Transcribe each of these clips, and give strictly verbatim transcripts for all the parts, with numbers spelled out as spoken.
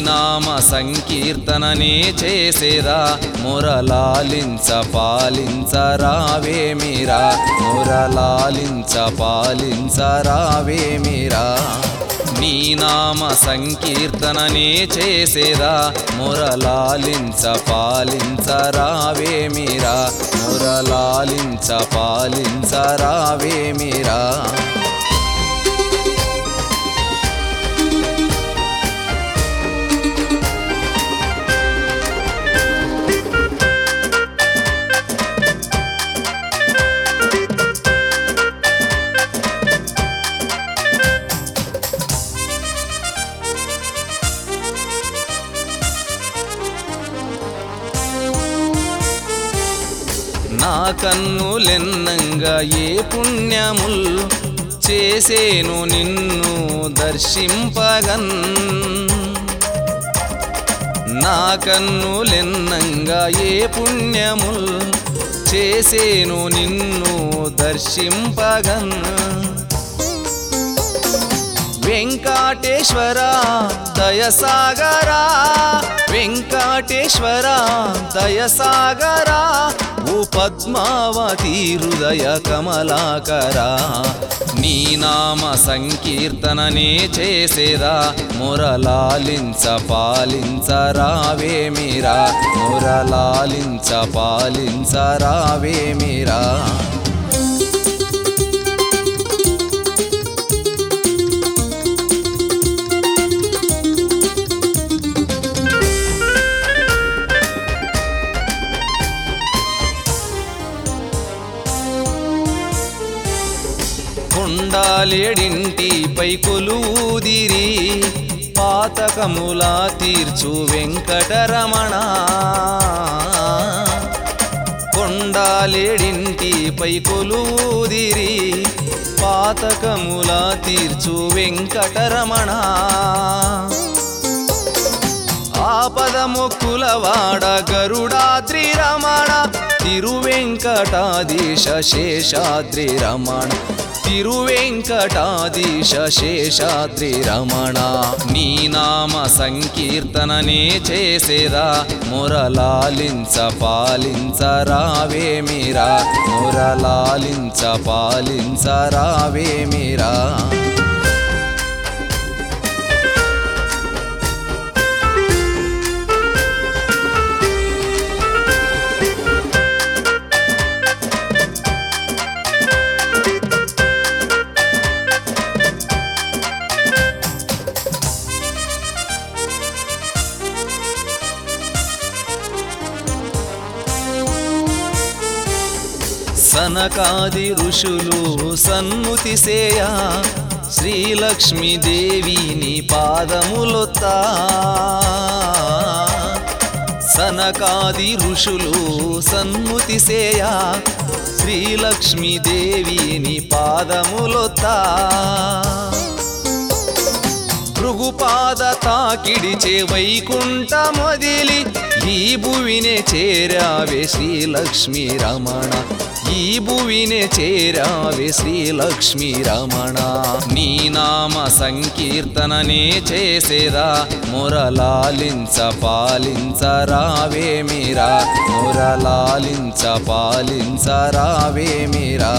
నామ సంకీర్తననే చేసేదా మురలాలించ పాలించ రావేమిరా మురలాలించ పాలించ రావేమిరా నీ నామ సంకీర్తననే చేసేదా మురలాలించ పాలించ రావేమిరా మురలాలించ పాలించ రావేమిరా నా కన్నులెన్నంగా ఏ పుణ్యముల్ చేసేను నిన్ను దర్శింపగన్ నా కన్నులెన్నంగా ఏ పుణ్యముల్ చేసేను నిన్ను దర్శింపగన్ వెంకటేశ్వర దయసాగరా వెంకటేశ్వర దయసాగరా ఓ పద్మావతి హృదయ కమలాకరా నీ నామ సంకీర్తననే చేసేదా మురలాలించ పాలించ రావేమిరా మురలాలించ పాలించ రావేమిరా కొండాలేడింటిపై కొలువుదిరి పాతకములా తీర్చు వెంకటరమణ కొండాలేడింటిపై కొలువుదిరి పాతకములా తీర్చు వెంకటరమణ ఆపద మొక్కులవాడ గరుడాద్రి రమణ తిరువెంకటాధీశ శేషాద్రి రమణ తిరువెంకటాధీశ శేషాద్రి రమణ నీ నామ సంకీర్తననే చేసేదా మురలాలించ పాలించ రావేమిరా మురలాలించ పాలించ రావేమిరా సనకాది ఋషులు సన్ముతి సేయ శ్రీలక్ష్మీదేవిని పాదములొత్తా సనకాది ఋషులు సన్ముతి సేయ శ్రీలక్ష్మీదేవిని పాదములొత్తా భృగుపాద తాకిడిచే వైకుంఠ మొదిలి ఈ భువినే చేరావే శ్రీలక్ష్మీ రమణ ఈ భువినే చేరావే శ్రీలక్ష్మీ రమణ నీ నామ సంకీర్తననే చేసేదా మురలాలించ పాలించ రావేమిరా మురలాలించ పాలించ రావేమిరా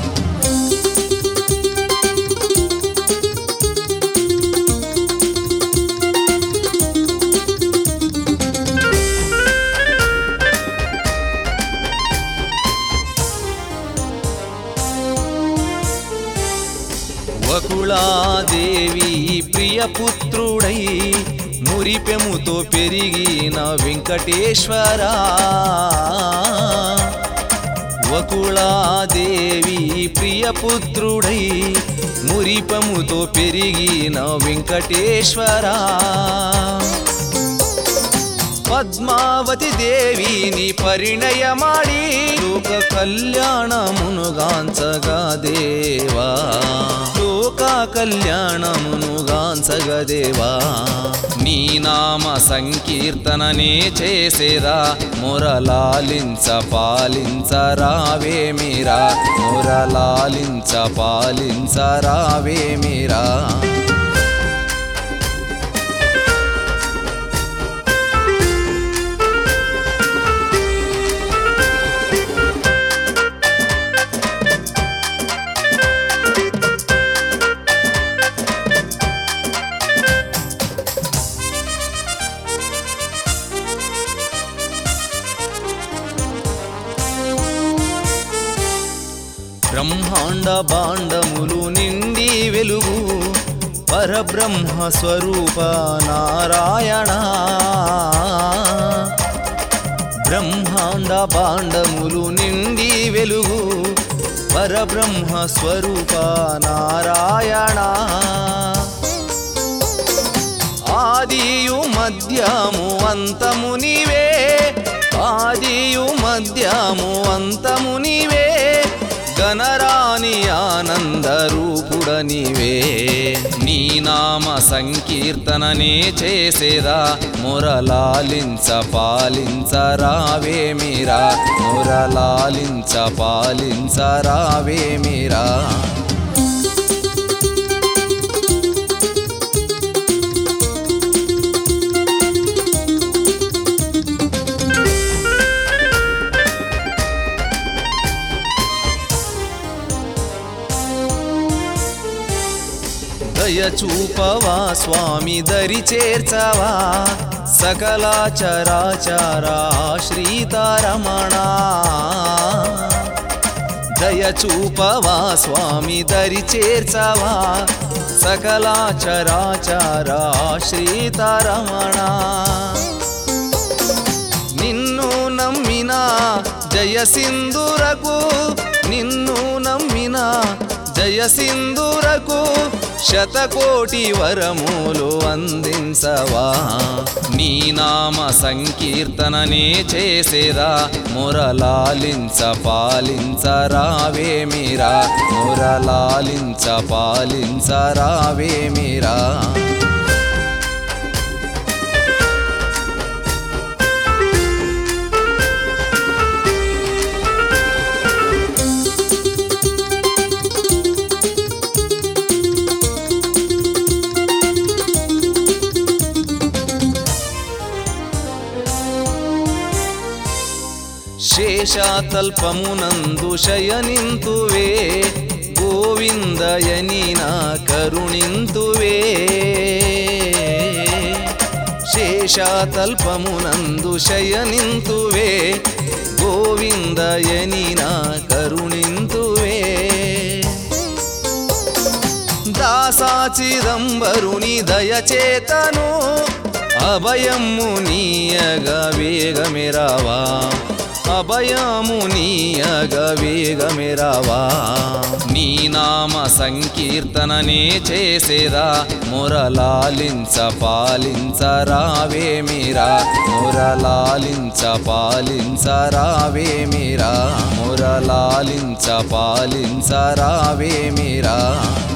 వకుళాదేవి ప్రియపుత్రుడై మురిపెముతో పెరిగిన వెంకటేశ్వర వకుళాదేవి ప్రియపుత్రుడై మురిపెముతో పెరిగిన వెంకటేశ్వర పద్మావతి దేవిని పరిణయమాడి లోక కళ్యాణమునుగాంచగా దేవా లోక కళ్యాణమునుగాంచగా దేవా నీ నామ సంకీర్తననే చేసేదా మురలాలించ పాలించ రావేమిరా మురలాలించ పాలించ రావేమిరా బ్రహ్మాండ బాండములు నిండి వెలుగు పరబ్రహ్మ స్వరూప నారాయణ బ్రహ్మాండ బాండములు నిండి వెలుగు పరబ్రహ్మ స్వరూప నారాయణ ఆదియు మధ్యము అంతము నీవే ఆదియు మధ్యము అంతము నీవే గణరాని ఆనంద రూపుడ నీవే నీ నామ సంకీర్తననే చేసేదా మురలాలించ పాలించ రావేమిరా మురలాలించ పాలించ రావేమిరా దయ చూపవా స్వామి దరి చేర్చవా సకల చరాచరా శ్రీతారమణ దయ చూపవా స్వామి దరి చేర్చవా సకల చరాచరా శ్రీతారమణ నిన్ను నమ్మిన జయ సింధురకు నిన్ను నమ్మిన జయ సింధురకు శతకోటి వరములు అందించవా నీ నామ సంకీర్తననే చేసేదా మురలాలించ పాలించ రావేమిరా మురలాలించ పాలించ రావేమిరా శేషాతల్పమునందు శయనింతువే గోవిందయని నా కరుణింతువే శేషాతల్పమునందు శయనింతువే గోవిందయని నా కరుణింతువే దాసాచిదంబరుని దయచేతను అభయము నీయగ వేగమిరావా అభయము నీయగ వేగమిరావా నీ నామ సంకీర్తననే చేసేదా మురలాలించ పాలించ రావేమిరా మురలాలించ పాలించ రావేమిరా మురలాలించ పాలించ రావేమిరా